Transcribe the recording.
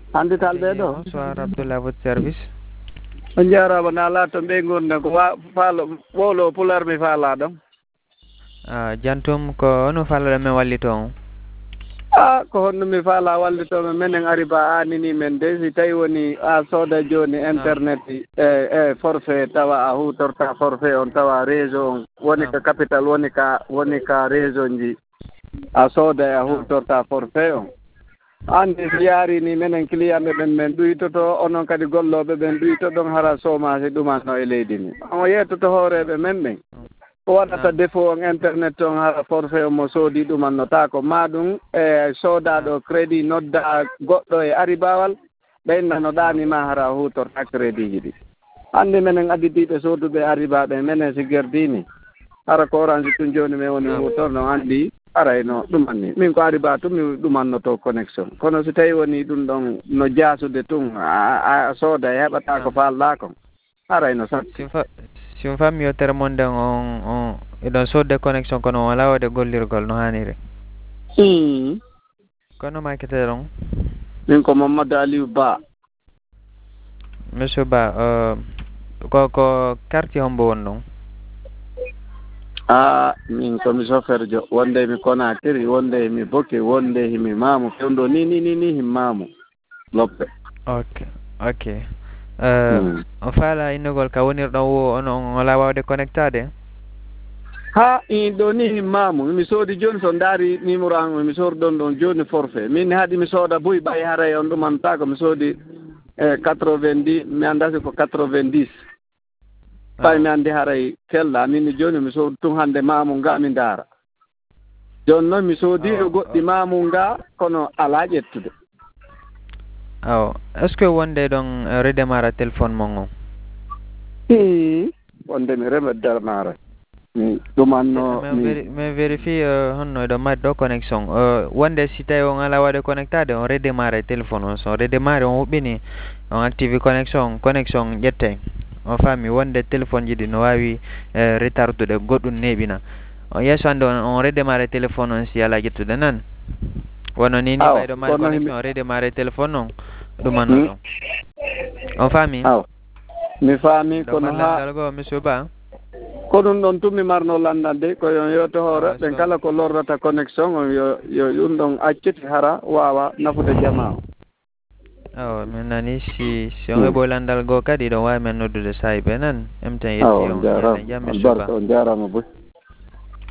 Andi Ok, talɓe ɗo bonsoir Abdoulaye, à votre service. on jarama na lato ɓe gurne ko faalo ɓowlo pular mi faala ɗon Jantum ko ono falloɗo men wallito on. ko honno mi faala wallitoɓe menen ari ba anini men de si tawi woni a sooda joni internet e forfait tawa a hutorta forfait on tawa réseau on woni ka capital woni ka réseau ji a sooda e a hutorta forfait on andi so yaarini menen clientɓe ɓen men ɗuytoto onon kadi golloɓe ɓen ɗuyto ɗon hara chômage ɗumanno e leydi ni on yettoto hooreɓe men ɓen ko waɗata défaut on internet on hara forfait o mo soodi ɗumannota ko maɗum e soodaɗo crédit nodda goɗɗo e ari bawal ɓeynnano ɗanima hara hutorta crédit ji ɗi hannde menen addidiɓe sooduɓe aribaɓe menen si gerdini hara ko orange tun joni min woni hutorno anndi arayno ɗumanni min ko ariba tun mi ɗumannoto connexion kono so tawi woni ɗum ɗon no jaasude tun a sooda e heɓata ko falɗa kon arayno satti si on fammi yettere mon nden on eɗon sodde connexion kono on wala waɗe gollirgol no hanniri kono makete ɗon min ko Mamadou Aliou Ba monsieur Ba ko quartier hombo won ɗon min komi chauffeur jo wonde mi Conakry wonde mi Boki wonde himi Mamou fewndo ni himi Mamou loppe ok on faala innogol ka wonirɗon wo on wala wawde connectade ɗo ni himi Mamou mi soodi joni so ndaari numéro an mi sorɗon ɗon joni forfait min haadi mi sooda boyi ɓay haray on ɗumanta ko mi soodi 90 mi andasi ko 90 ɓay mi anndi haray kella min joni mi soodi tun hannde Mamou nga mi ndaara joni noon mi soodi e goɗɗi Mamou nga kono alaa ƴettude est ce que wonde ɗon redémarra téléphone mon on wonde mi redémarra mi ɗumanno mi vérifie honno eɗon mari ɗo connexion wonde si tawi on ala waɗe connectade on redémarre téléphone on so redémarre on huɓɓini on active connexion ƴette on faami wonde téléphone ji ɗi no wawi retardude goɗɗum neeɓina on yeeso hannde on redémarre téléphone on si ala ƴettude nan wono ni ɓayɗo mari connexion on redémarre téléphone on ɗumanno ɗon on faami mi faami kono landal goo monsieur Ba ko ɗum ɗon tun mi marno landande ko yon yewto hoore ɓen kala ko lordata connexion on yo ɗum ɗon acciti hara wawa nafude jama o min nani si on heɓo landal goo kadi ɗon wawi men noddude sahibe nan emten yetti on jam monsieur Ba on jarama boy